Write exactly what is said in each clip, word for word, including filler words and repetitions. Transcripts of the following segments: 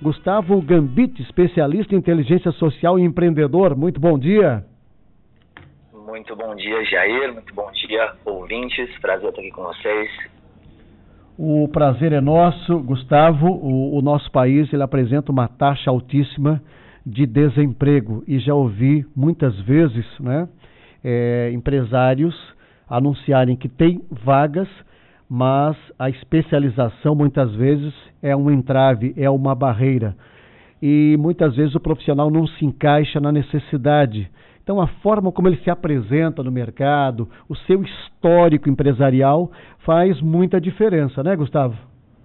Gustavo Gambit, especialista em inteligência social e empreendedor. Muito bom dia. Muito bom dia, Jair. Muito bom dia, ouvintes. Prazer estar aqui com vocês. O prazer é nosso, Gustavo. O, o nosso país ele apresenta uma taxa altíssima de desemprego e já ouvi muitas vezes, né, é, empresários anunciarem que tem vagas, mas a especialização muitas vezes é um entrave, é uma barreira. E muitas vezes o profissional não se encaixa na necessidade. Então a forma como ele se apresenta no mercado, o seu histórico empresarial faz muita diferença, né, Gustavo?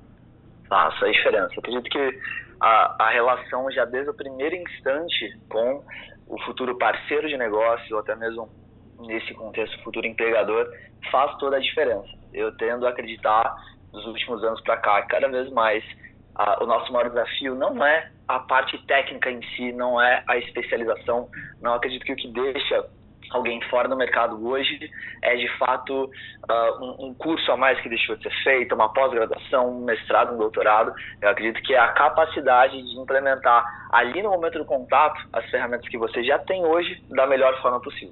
Faz a diferença. Eu acredito que a, a relação já desde o primeiro instante com o futuro parceiro de negócio, ou até mesmo nesse contexto futuro empregador, faz toda a diferença. Eu tendo a acreditar, dos últimos anos para cá, cada vez mais, a, o nosso maior desafio não é a parte técnica em si, não é a especialização. Não acredito que o que deixa alguém fora do mercado hoje é de fato uh, um, um curso a mais que deixou de ser feito, uma pós-graduação, um mestrado, um doutorado. Eu acredito que é a capacidade de implementar ali no momento do contato as ferramentas que você já tem hoje da melhor forma possível.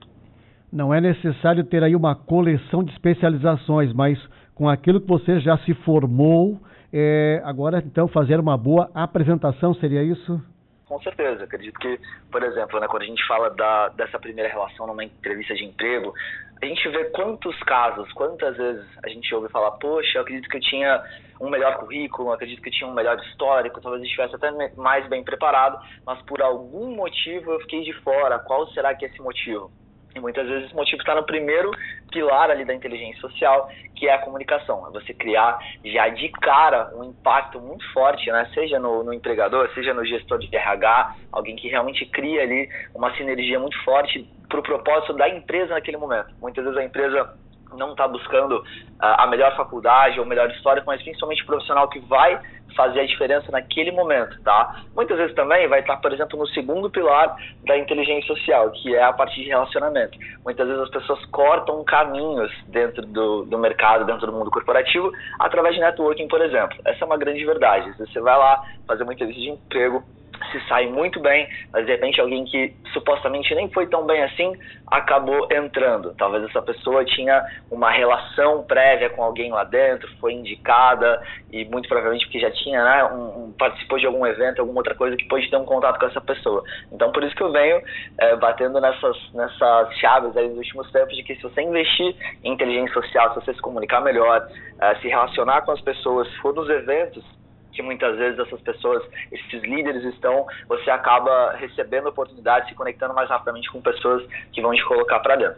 Não é necessário ter aí uma coleção de especializações, mas com aquilo que você já se formou, é, agora então fazer uma boa apresentação, seria isso? Com certeza. Acredito que, por exemplo, né, quando a gente fala da, dessa primeira relação numa entrevista de emprego, a gente vê quantos casos, quantas vezes a gente ouve falar, poxa, eu acredito que eu tinha um melhor currículo, eu acredito que eu tinha um melhor histórico, talvez eu estivesse até mais bem preparado, mas por algum motivo eu fiquei de fora. Qual será que é esse motivo? E muitas vezes esse motivo está no primeiro pilar ali da inteligência social, que é a comunicação. É você criar já de cara um impacto muito forte, né? Seja no, no empregador, seja no gestor de R H, alguém que realmente cria ali uma sinergia muito forte para o propósito da empresa naquele momento. Muitas vezes a empresa não está buscando uh, a melhor faculdade ou o melhor histórico, mas principalmente o profissional que vai fazer a diferença naquele momento, tá? Muitas vezes também vai estar, por exemplo, no segundo pilar da inteligência social, que é a parte de relacionamento. Muitas vezes as pessoas cortam caminhos dentro do, do mercado, dentro do mundo corporativo, através de networking, por exemplo. Essa é uma grande verdade. Você vai lá fazer uma entrevista de emprego, se sai muito bem, mas de repente alguém que supostamente nem foi tão bem assim acabou entrando. Talvez essa pessoa tinha uma relação prévia com alguém lá dentro, foi indicada e muito provavelmente porque já tinha, né, um, um, participou de algum evento, alguma outra coisa que pode ter um contato com essa pessoa. Então por isso que eu venho é, batendo nessas, nessas chaves aí nos últimos tempos de que se você investir em inteligência social, se você se comunicar melhor, é, se relacionar com as pessoas, se for nos eventos que muitas vezes essas pessoas, esses líderes estão, você acaba recebendo oportunidades, se conectando mais rapidamente com pessoas que vão te colocar para dentro.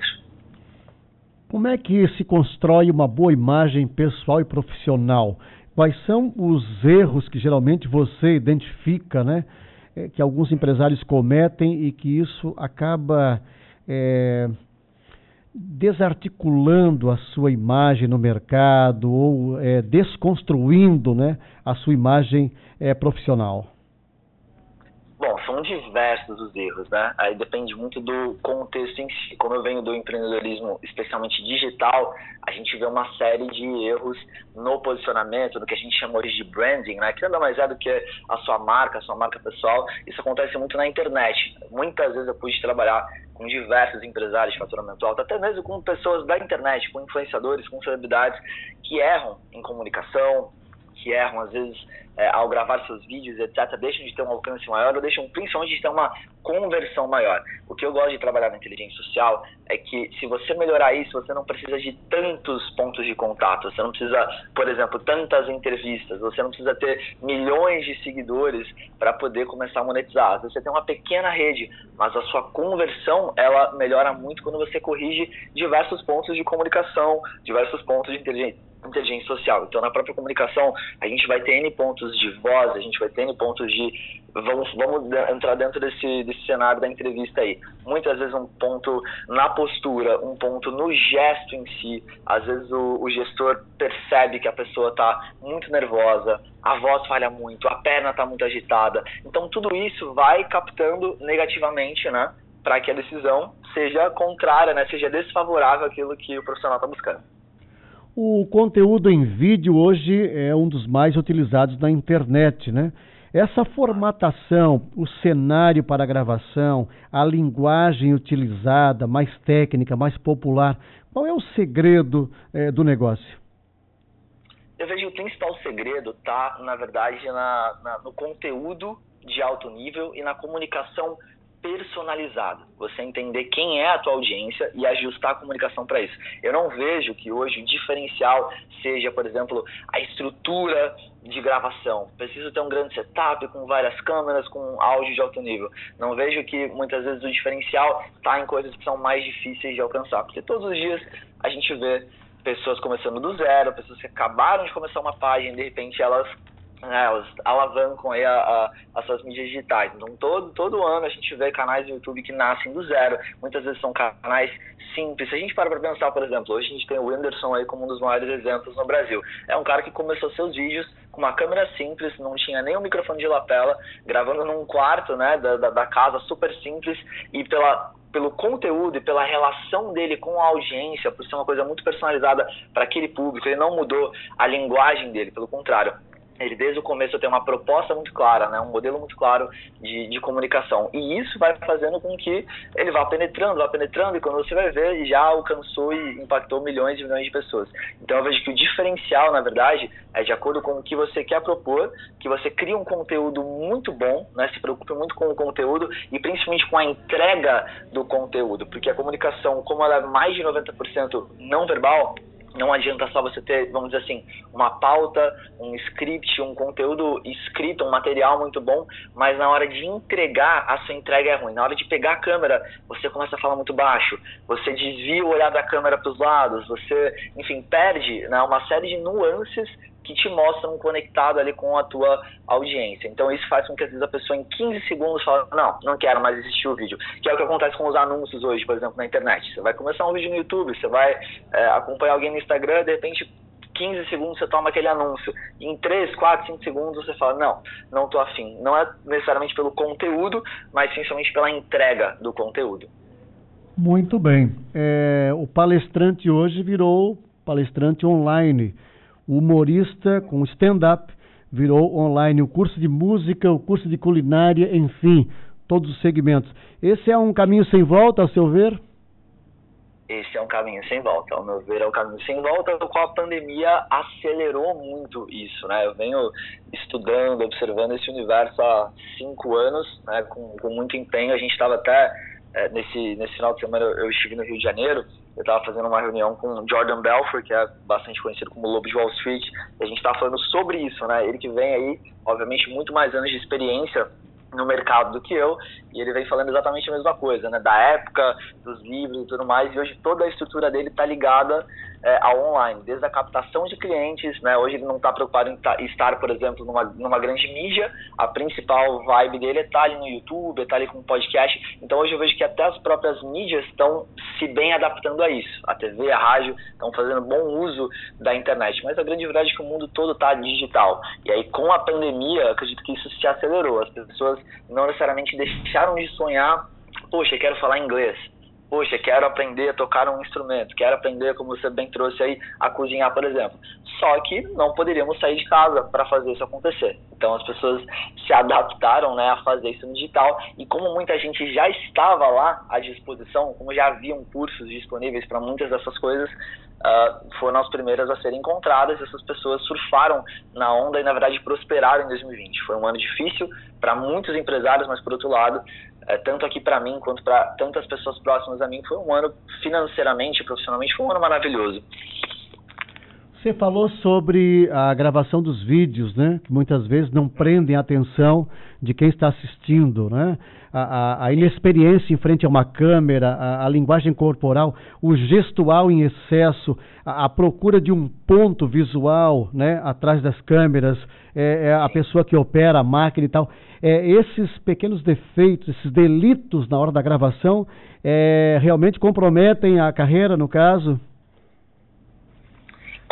Como é que se constrói uma boa imagem pessoal e profissional? Quais são os erros que geralmente você identifica, né, que alguns empresários cometem e que isso acaba é, desarticulando a sua imagem no mercado ou é, desconstruindo, né, a sua imagem é, profissional? Bom, são diversos os erros, né? Aí depende muito do contexto em si. Como eu venho do empreendedorismo, especialmente digital, a gente vê uma série de erros no posicionamento, no que a gente chama hoje de branding, né? Que nada mais é do que a sua marca, a sua marca pessoal. Isso acontece muito na internet. Muitas vezes eu pude trabalhar com diversos empresários de faturamento alto, até mesmo com pessoas da internet, com influenciadores, com celebridades que erram em comunicação, que erram às vezes é, ao gravar seus vídeos, etcétera, deixam de ter um alcance maior ou deixam principalmente de ter uma conversão maior. O que eu gosto de trabalhar na inteligência social é que se você melhorar isso, você não precisa de tantos pontos de contato, você não precisa, por exemplo, tantas entrevistas, você não precisa ter milhões de seguidores para poder começar a monetizar. Você tem uma pequena rede, mas a sua conversão, ela melhora muito quando você corrige diversos pontos de comunicação, diversos pontos de inteligência inteligência social. Então, na própria comunicação, a gente vai ter N pontos de voz, a gente vai ter N pontos de... Vamos, vamos entrar dentro desse, desse cenário da entrevista aí. Muitas vezes um ponto na postura, um ponto no gesto em si. Às vezes o, o gestor percebe que a pessoa está muito nervosa, a voz falha muito, a perna está muito agitada. Então, tudo isso vai captando negativamente, né, para que a decisão seja contrária, né, seja desfavorável àquilo que o profissional está buscando. O conteúdo em vídeo hoje é um dos mais utilizados na internet, né? Essa formatação, o cenário para a gravação, a linguagem utilizada, mais técnica, mais popular, qual é o segredo é, do negócio? Eu vejo que o principal segredo está, na verdade, na, na, no conteúdo de alto nível e na comunicação personalizada. Você entender quem é a tua audiência e ajustar a comunicação para isso. Eu não vejo que hoje o diferencial seja, por exemplo, a estrutura de gravação. Preciso ter um grande setup com várias câmeras, com áudio de alto nível. Não vejo que muitas vezes o diferencial está em coisas que são mais difíceis de alcançar. Porque todos os dias a gente vê pessoas começando do zero, pessoas que acabaram de começar uma página e de repente elas É, elas alavancam aí a, a, as suas mídias digitais. Então, todo, todo ano a gente vê canais do YouTube que nascem do zero. Muitas vezes são canais simples. Se a gente para para pensar, por exemplo, hoje a gente tem o Whindersson aí como um dos maiores exemplos no Brasil. É um cara que começou seus vídeos com uma câmera simples, não tinha nem um microfone de lapela, gravando num quarto, né, da, da, da casa, super simples, e pela... pelo conteúdo e pela relação dele com a audiência, por ser uma coisa muito personalizada para aquele público, ele não mudou a linguagem dele, pelo contrário. Ele desde o começo tem uma proposta muito clara, né? Um modelo muito claro de, de comunicação. E isso vai fazendo com que ele vá penetrando, vá penetrando, e quando você vai ver, já alcançou e impactou milhões e milhões de pessoas. Então eu vejo que o diferencial, na verdade, é de acordo com o que você quer propor, que você cria um conteúdo muito bom, né? Se preocupe muito com o conteúdo e principalmente com a entrega do conteúdo. Porque a comunicação, como ela é mais de noventa por cento não verbal, não adianta só você ter, vamos dizer assim, uma pauta, um script, um conteúdo escrito, um material muito bom, mas na hora de entregar, a sua entrega é ruim. Na hora de pegar a câmera, você começa a falar muito baixo, você desvia o olhar da câmera para os lados, você, enfim, perde, né, uma série de nuances que te mostram conectado ali com a tua audiência. Então isso faz com que às vezes a pessoa em quinze segundos fala, não, não quero mais assistir o vídeo. Que é o que acontece com os anúncios hoje, por exemplo, na internet. Você vai começar um vídeo no YouTube, você vai é, acompanhar alguém no Instagram, de repente quinze segundos você toma aquele anúncio. Em três, quatro, cinco segundos você fala, não, não tô afim. Não é necessariamente pelo conteúdo, mas principalmente pela entrega do conteúdo. Muito bem. É, o palestrante hoje virou palestrante online. O humorista com stand-up virou online, o curso de música, o curso de culinária, enfim, todos os segmentos. Esse é um caminho sem volta, ao seu ver? Esse é um caminho sem volta, ao meu ver é um caminho sem volta, no qual a pandemia acelerou muito isso, né? Eu venho estudando, observando esse universo há cinco anos, né? com, com muito empenho. A gente estava até, é, nesse, nesse final de semana eu estive no Rio de Janeiro. Eu estava fazendo uma reunião com o Jordan Belfort, que é bastante conhecido como Lobo de Wall Street, e a gente estava falando sobre isso, né? Ele que vem aí, obviamente, muito mais anos de experiência no mercado do que eu, e ele vem falando exatamente a mesma coisa, né? Da época, dos livros e tudo mais, e hoje toda a estrutura dele está ligada é, ao online, desde a captação de clientes, né? Hoje ele não está preocupado em estar, por exemplo, numa, numa grande mídia, a principal vibe dele é estar ali no YouTube, é estar ali com podcast. Então hoje eu vejo que até as próprias mídias estão se bem adaptando a isso, a T V, a rádio, estão fazendo bom uso da internet, mas a grande verdade é que o mundo todo está digital, e aí com a pandemia, acredito que isso se acelerou, as pessoas não necessariamente deixaram de sonhar, poxa, quero falar inglês, poxa, quero aprender a tocar um instrumento, quero aprender, como você bem trouxe aí, a cozinhar, por exemplo. Só que não poderíamos sair de casa para fazer isso acontecer. Então as pessoas se adaptaram, né, a fazer isso no digital, e como muita gente já estava lá à disposição, como já haviam cursos disponíveis para muitas dessas coisas, uh, foram as primeiras a serem encontradas, e essas pessoas surfaram na onda e na verdade prosperaram em dois mil e vinte. Foi um ano difícil para muitos empresários, mas por outro lado, É, tanto aqui para mim quanto para tantas pessoas próximas a mim, foi um ano financeiramente e profissionalmente, foi um ano maravilhoso. Você falou sobre a gravação dos vídeos, né? Que muitas vezes não prendem a atenção de quem está assistindo, né? A, a, a inexperiência em frente a uma câmera, a, a linguagem corporal, o gestual em excesso, a, a procura de um ponto visual, né? Atrás das câmeras, é, é a pessoa que opera a máquina e tal. É, esses pequenos defeitos, esses delitos na hora da gravação, é, realmente comprometem a carreira, no caso? Comprometem.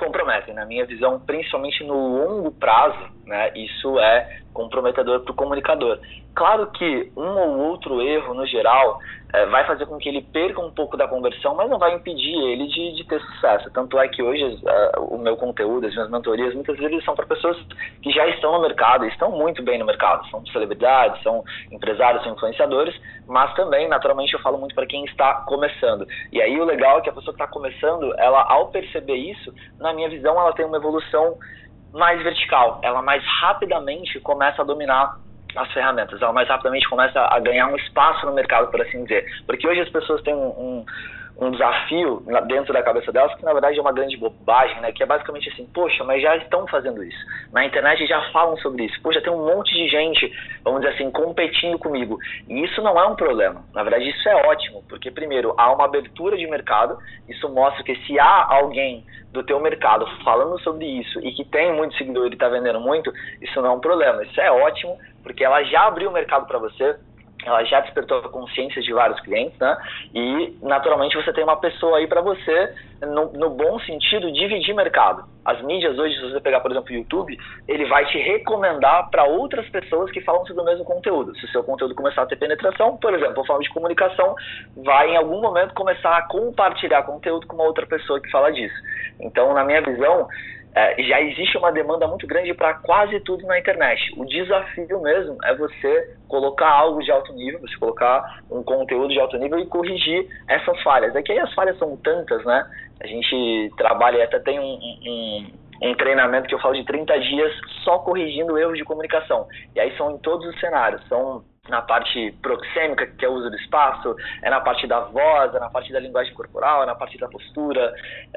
certo. E na minha visão, principalmente no longo prazo, né, isso é comprometedor para o comunicador. Claro que um ou outro erro, no geral, é, vai fazer com que ele perca um pouco da conversão, mas não vai impedir ele de, de ter sucesso. Tanto é que hoje uh, o meu conteúdo, as minhas mentorias, muitas vezes são para pessoas que já estão no mercado, estão muito bem no mercado. São celebridades, são empresários, são influenciadores, mas também, naturalmente, eu falo muito para quem está começando. E aí o legal é que a pessoa que está começando, ela, ao perceber isso, na minha visão, ela tem uma evolução mais vertical. Ela mais rapidamente começa a dominar as ferramentas, ela mais rapidamente começa a ganhar um espaço no mercado, por assim dizer. Porque hoje as pessoas têm um, um, um desafio dentro da cabeça delas, que na verdade é uma grande bobagem, né? Que é basicamente assim, poxa, mas já estão fazendo isso. Na internet já falam sobre isso. Poxa, tem um monte de gente, vamos dizer assim, competindo comigo. E isso não é um problema. Na verdade, isso é ótimo, porque primeiro, há uma abertura de mercado. Isso mostra que se há alguém do teu mercado falando sobre isso e que tem muito seguidor e está vendendo muito, isso não é um problema. Isso é ótimo, porque ela já abriu o mercado para você, ela já despertou a consciência de vários clientes, né? E, naturalmente, você tem uma pessoa aí para você, no, no bom sentido, dividir mercado. As mídias hoje, se você pegar, por exemplo, o YouTube, ele vai te recomendar para outras pessoas que falam sobre o mesmo conteúdo. Se o seu conteúdo começar a ter penetração, por exemplo, eu falo de comunicação, vai em algum momento começar a compartilhar conteúdo com uma outra pessoa que fala disso. Então, na minha visão, É, já existe uma demanda muito grande para quase tudo na internet. O desafio mesmo é você colocar algo de alto nível, você colocar um conteúdo de alto nível e corrigir essas falhas. É que aí as falhas são tantas, né? A gente trabalha, até tem um, um, um treinamento que eu falo de trinta dias só corrigindo erros de comunicação. E aí são em todos os cenários, são na parte proxêmica, que é o uso do espaço, é na parte da voz, é na parte da linguagem corporal, é na parte da postura,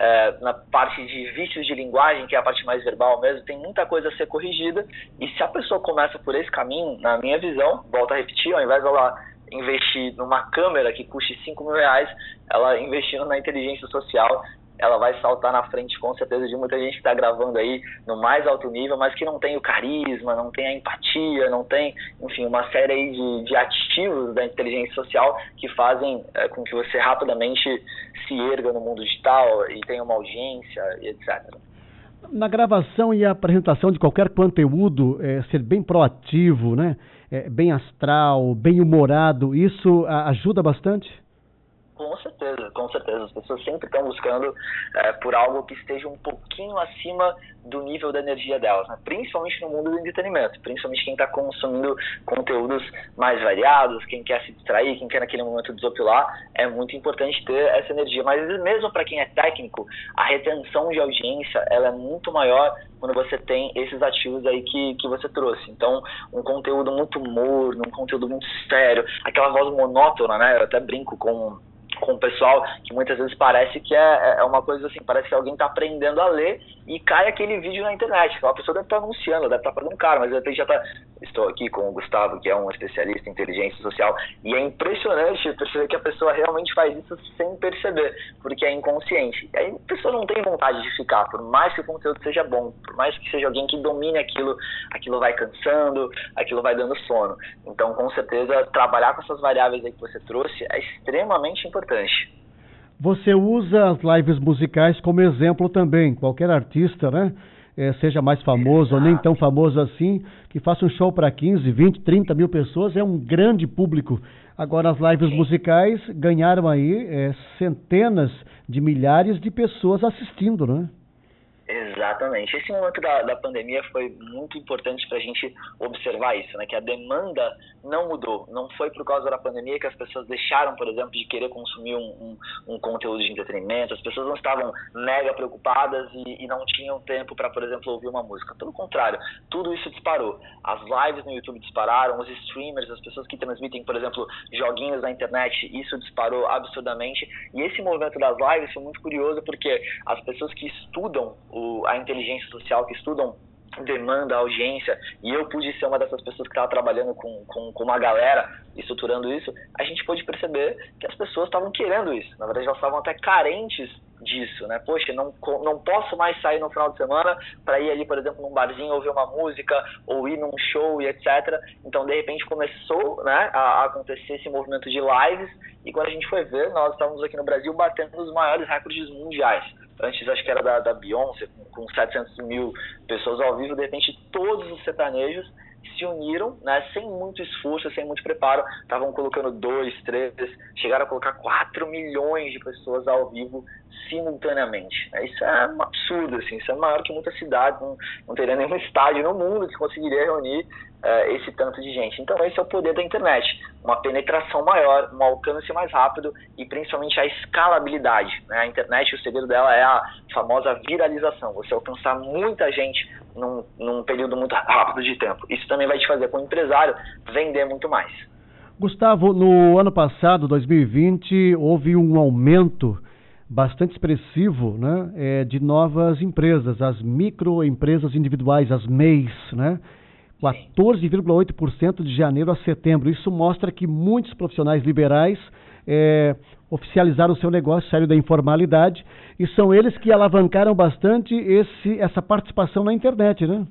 é na parte de vícios de linguagem, que é a parte mais verbal mesmo. Tem muita coisa a ser corrigida, e se a pessoa começa por esse caminho, na minha visão, volto a repetir, ao invés dela investir numa câmera que custe cinco mil reais, ela investindo na inteligência social, ela vai saltar na frente, com certeza, de muita gente que está gravando aí no mais alto nível, mas que não tem o carisma, não tem a empatia, não tem, enfim, uma série aí de, de ativos da inteligência social que fazem é, com que você rapidamente se erga no mundo digital e tenha uma audiência e etcétera. Na gravação e apresentação de qualquer conteúdo, é, ser bem proativo, né? É, bem astral, bem humorado, isso a, ajuda bastante? Com certeza, com certeza. As pessoas sempre estão buscando é, por algo que esteja um pouquinho acima do nível da energia delas, né? Principalmente no mundo do entretenimento, principalmente quem está consumindo conteúdos mais variados, quem quer se distrair, quem quer naquele momento desopilar, é muito importante ter essa energia. Mas mesmo para quem é técnico, a retenção de audiência ela é muito maior quando você tem esses ativos aí que, que você trouxe. Então, um conteúdo muito morno, um conteúdo muito sério, aquela voz monótona, né? Eu até brinco com com o pessoal, que muitas vezes parece que é, é uma coisa assim, parece que alguém está aprendendo a ler e cai aquele vídeo na internet. Aquela pessoa deve estar anunciando, deve estar pagando caro, mas de repente já está... Estou aqui com o Gustavo, que é um especialista em inteligência social, e é impressionante perceber que a pessoa realmente faz isso sem perceber, porque é inconsciente. E aí a pessoa não tem vontade de ficar, por mais que o conteúdo seja bom, por mais que seja alguém que domine aquilo, aquilo vai cansando, aquilo vai dando sono. Então, com certeza, trabalhar com essas variáveis aí que você trouxe é extremamente importante. Você usa as lives musicais como exemplo também. Qualquer artista, né? É, seja mais famoso ou nem tão famoso assim, que faça um show para quinze, vinte, trinta mil pessoas, é um grande público. Agora, as lives musicais ganharam aí é, centenas de milhares de pessoas assistindo, né? Exatamente. Esse momento da, da pandemia foi muito importante para a gente observar isso, né? Que a demanda não mudou. Não foi por causa da pandemia que as pessoas deixaram, por exemplo, de querer consumir um, um, um conteúdo de entretenimento. As pessoas não estavam mega preocupadas e, e não tinham tempo para, por exemplo, ouvir uma música. Pelo contrário, tudo isso disparou. As lives no YouTube dispararam, os streamers, as pessoas que transmitem, por exemplo, joguinhos na internet, isso disparou absurdamente. E esse movimento das lives foi muito curioso porque as pessoas que estudam O, a inteligência social, que estudam demanda, audiência, e eu pude ser uma dessas pessoas que estava trabalhando com, com, com uma galera estruturando isso, a gente pôde perceber que as pessoas estavam querendo isso. Na verdade, elas estavam até carentes disso, né? Poxa, não, não posso mais sair no final de semana para ir ali, por exemplo, num barzinho ouvir uma música ou ir num show e etcétera. Então, de repente, começou, né, a acontecer esse movimento de lives, e quando a gente foi ver, nós estávamos aqui no Brasil batendo os maiores recordes mundiais. antes acho que era da, da Beyoncé, com, com setecentos mil pessoas ao vivo, de repente todos os sertanejos se uniram, né, sem muito esforço, sem muito preparo, estavam colocando dois, três, chegaram a colocar quatro milhões de pessoas ao vivo simultaneamente. Isso é um absurdo, assim, isso é maior que muitas cidades, não, não teria nenhum estádio no mundo que conseguiria reunir uh, esse tanto de gente. Então esse é o poder da internet, uma penetração maior, um alcance mais rápido e principalmente a escalabilidade, né? A internet, o segredo dela é a famosa viralização, você alcançar muita gente num, num período muito rápido de tempo. Isso também vai te fazer, como empresário, vender muito mais. Gustavo, no ano passado, dois mil e vinte, houve um aumento bastante expressivo, né, é, de novas empresas, as microempresas individuais, as M E Is, né, quatorze vírgula oito por cento de janeiro a setembro. Isso mostra que muitos profissionais liberais é, oficializaram o seu negócio, saíram da informalidade, e são eles que alavancaram bastante esse, essa participação na internet, né?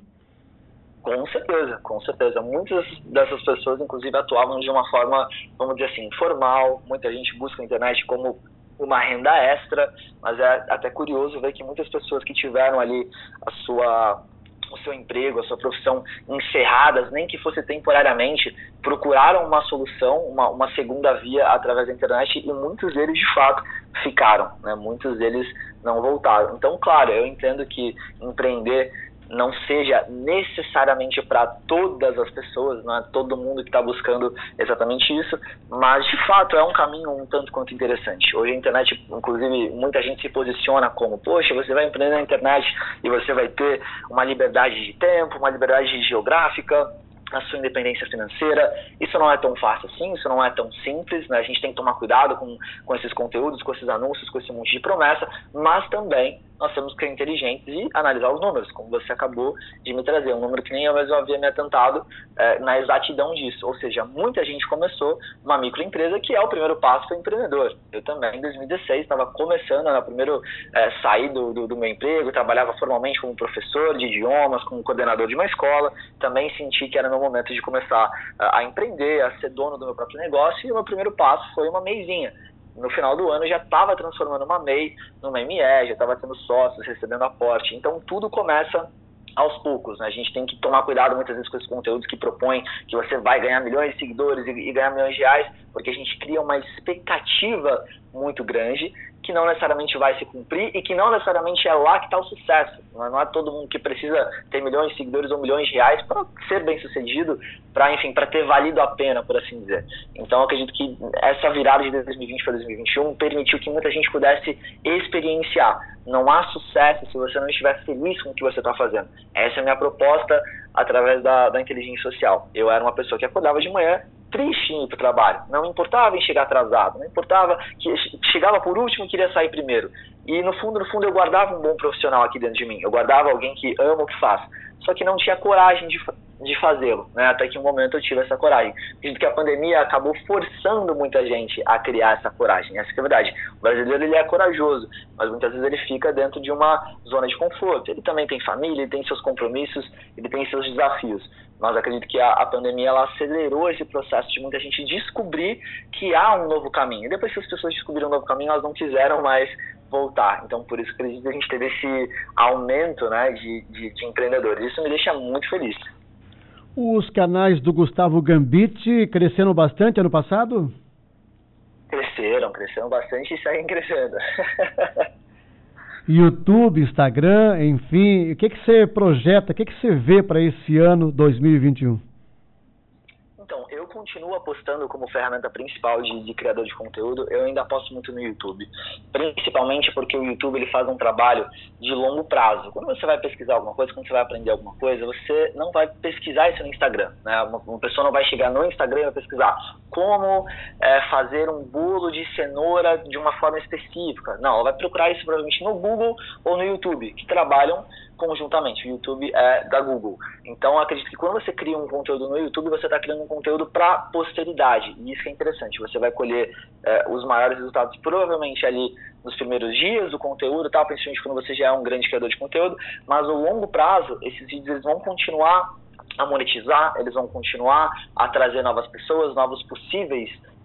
Com certeza, com certeza. Muitas dessas pessoas, inclusive, atuavam de uma forma, vamos dizer assim, informal. Muita gente busca a internet como uma renda extra, mas é até curioso ver que muitas pessoas que tiveram ali a sua, o seu emprego, a sua profissão encerradas, nem que fosse temporariamente, procuraram uma solução, uma, uma segunda via através da internet, e muitos deles, de fato, ficaram, né? Muitos deles não voltaram. Então, claro, eu entendo que empreender não seja necessariamente para todas as pessoas, não é todo mundo que está buscando exatamente isso, mas de fato é um caminho um tanto quanto interessante. Hoje a internet, inclusive, muita gente se posiciona como, poxa, você vai empreender na internet e você vai ter uma liberdade de tempo, uma liberdade geográfica, a sua independência financeira. Isso não é tão fácil assim, isso não é tão simples, né? A gente tem que tomar cuidado com, com esses conteúdos, com esses anúncios, com esse monte de promessa, mas também nós temos que ser inteligentes e analisar os números, como você acabou de me trazer, um número que nem eu mesmo havia me atentado é, na exatidão disso. Ou seja, muita gente começou uma microempresa, que é o primeiro passo para o empreendedor. Eu também, em dois mil e dezesseis, estava começando, né, primeiro é, saí do, do, do meu emprego, trabalhava formalmente como professor de idiomas, como coordenador de uma escola, também senti que era meu momento de começar a, a empreender, a ser dono do meu próprio negócio, e o meu primeiro passo foi uma meizinha. No final do ano já estava transformando uma M E I numa M E, já estava tendo sócios, recebendo aporte. Então tudo começa aos poucos, né? A gente tem que tomar cuidado muitas vezes com esses conteúdos que propõem que você vai ganhar milhões de seguidores e, e ganhar milhões de reais, porque a gente cria uma expectativa muito grande que não necessariamente vai se cumprir e que não necessariamente é lá que está o sucesso. Não é, não é todo mundo que precisa ter milhões de seguidores ou milhões de reais para ser bem sucedido, para, enfim, para ter valido a pena, por assim dizer. Então eu acredito que essa virada de dois mil e vinte para dois mil e vinte e um permitiu que muita gente pudesse experienciar. Não há sucesso se você não estiver feliz com o que você está fazendo. Essa é a minha proposta através da, da inteligência social. Eu era uma pessoa que acordava de manhã triste em ir para o trabalho, não importava em chegar atrasado, não importava que chegava por último e queria sair primeiro. E no fundo, no fundo eu guardava um bom profissional aqui dentro de mim, eu guardava alguém que ama o que faz, só que não tinha coragem de, de fazê-lo, né? Até que um momento eu tive essa coragem. Acredito que a pandemia acabou forçando muita gente a criar essa coragem, essa que é a verdade. O brasileiro, ele é corajoso, mas muitas vezes ele fica dentro de uma zona de conforto. Ele também tem família, ele tem seus compromissos, ele tem seus desafios. Mas acredito que a, a pandemia ela acelerou esse processo de muita gente descobrir que há um novo caminho. E depois que as pessoas descobriram um novo caminho, elas não quiseram mais voltar. Então, por isso que acredito que a gente teve esse aumento, né, de, de, de empreendedores. Isso me deixa muito feliz. Os canais do Gustavo Gambit cresceram bastante ano passado? Cresceram, cresceram bastante e seguem crescendo. YouTube, Instagram, enfim, o que que você projeta, o que que você vê para esse ano dois mil e vinte e um? Então, eu continuo apostando como ferramenta principal de, de criador de conteúdo, eu ainda aposto muito no YouTube. Principalmente porque o YouTube ele faz um trabalho de longo prazo. Quando você vai pesquisar alguma coisa, quando você vai aprender alguma coisa, você não vai pesquisar isso no Instagram, né? Uma, uma pessoa não vai chegar no Instagram e vai pesquisar como é, fazer um bolo de cenoura de uma forma específica. Não, ela vai procurar isso provavelmente no Google ou no YouTube, que trabalham conjuntamente. O YouTube é da Google. Então, eu acredito que quando você cria um conteúdo no YouTube, você está criando um conteúdo para posteridade. E isso que é interessante. Você vai colher é, os maiores resultados provavelmente ali nos primeiros dias do conteúdo, tal, principalmente quando você já é um grande criador de conteúdo. Mas, ao longo prazo, esses vídeos eles vão continuar a monetizar, eles vão continuar a trazer novas pessoas, novos possíveis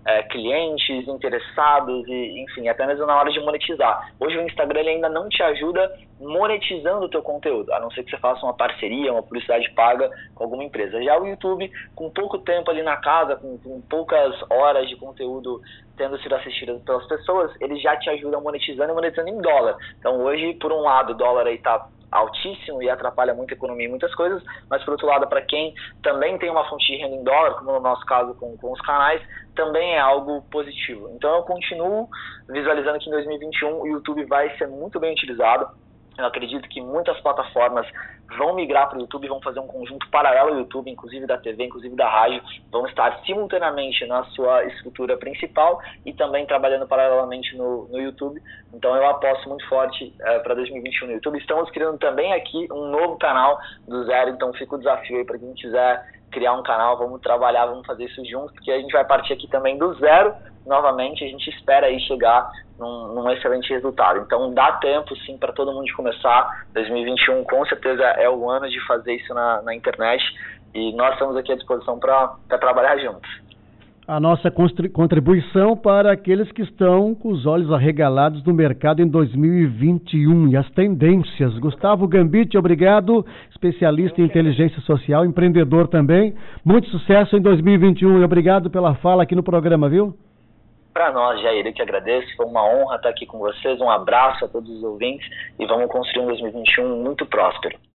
é, clientes, interessados, e, enfim, até mesmo na hora de monetizar. Hoje o Instagram ele ainda não te ajuda monetizando o teu conteúdo, a não ser que você faça uma parceria, uma publicidade paga com alguma empresa. Já o YouTube, com pouco tempo ali na casa, com, com poucas horas de conteúdo tendo sido assistido pelas pessoas, ele já te ajuda monetizando e monetizando em dólar. Então hoje, por um lado, o dólar aí está altíssimo e atrapalha muito a economia e muitas coisas, mas por outro lado, para quem também tem uma fonte de renda em dólar, como no nosso caso com, com os canais, também é algo positivo. Então eu continuo visualizando que em dois mil e vinte e um o YouTube vai ser muito bem utilizado. Eu acredito que muitas plataformas vão migrar para o YouTube, vão fazer um conjunto paralelo ao YouTube, inclusive da T V, inclusive da rádio, vão estar simultaneamente na sua estrutura principal e também trabalhando paralelamente no, no YouTube. Então eu aposto muito forte é, para dois mil e vinte e um no YouTube. Estamos criando também aqui um novo canal do zero, então fica o desafio aí para quem quiser criar um canal, vamos trabalhar, vamos fazer isso juntos, porque a gente vai partir aqui também do zero, novamente, a gente espera aí chegar num, num excelente resultado. Então dá tempo sim para todo mundo de começar. dois mil e vinte e um com certeza é o ano de fazer isso na, na internet e nós estamos aqui à disposição para trabalhar juntos. A nossa contribuição para aqueles que estão com os olhos arregalados no mercado em dois mil e vinte e um e as tendências. Gustavo Gambit, obrigado, especialista em inteligência social, empreendedor também. Muito sucesso em dois mil e vinte e um e obrigado pela fala aqui no programa, viu? Para nós, Jair, eu que agradeço, foi uma honra estar aqui com vocês, um abraço a todos os ouvintes e vamos construir um dois mil e vinte e um muito próspero.